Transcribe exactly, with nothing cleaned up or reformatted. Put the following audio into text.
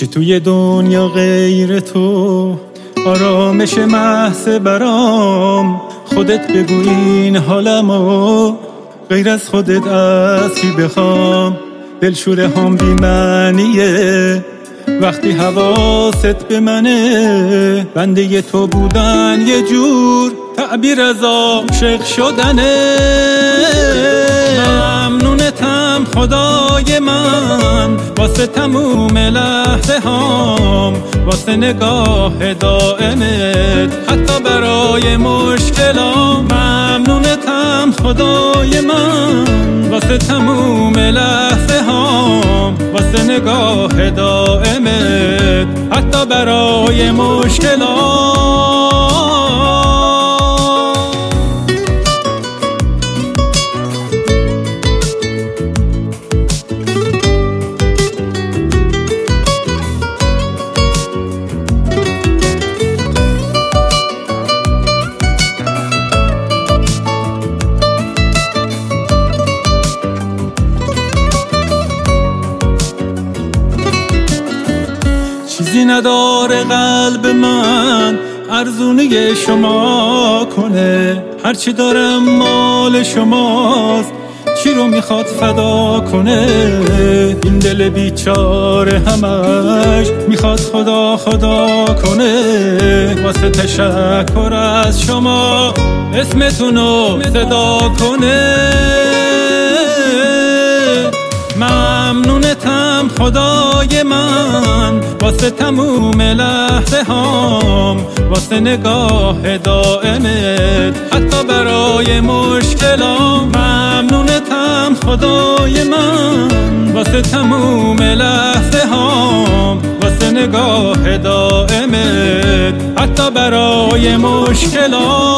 چی توی دنیا غیر تو آرامش محض برام؟ خودت بگو این حالمو، غیر از خودت از کی بخوام؟ دلشوره هم بی معنیه وقتی حواست به منه، بنده تو بودن یه جور تعبیر از عاشق شدنه. ممنونتم خدای من واسه تموم لحظه هام، واسه نگاه دائمت حتی برای مشکلام. ممنونتم خدای من واسه تموم لحظه هام، واسه نگاه دائمت حتی برای مشکلام. چیزی نداره قلب من ارزونی شما کنه، هرچی دارم مال شماست، چی رو میخواد فدا کنه؟ این دل بیچاره همش میخواد خدا خدا کنه، واسه تشکر از شما اسمتونو صدا کنه. ممنونتم خدای من واسه تموم لحظه هام، واسه نگاه دائمت حتی برای مشکلام. ممنونتم خدای من واسه تموم لحظه هام، واسه نگاه دائمت حتی برای مشکلام.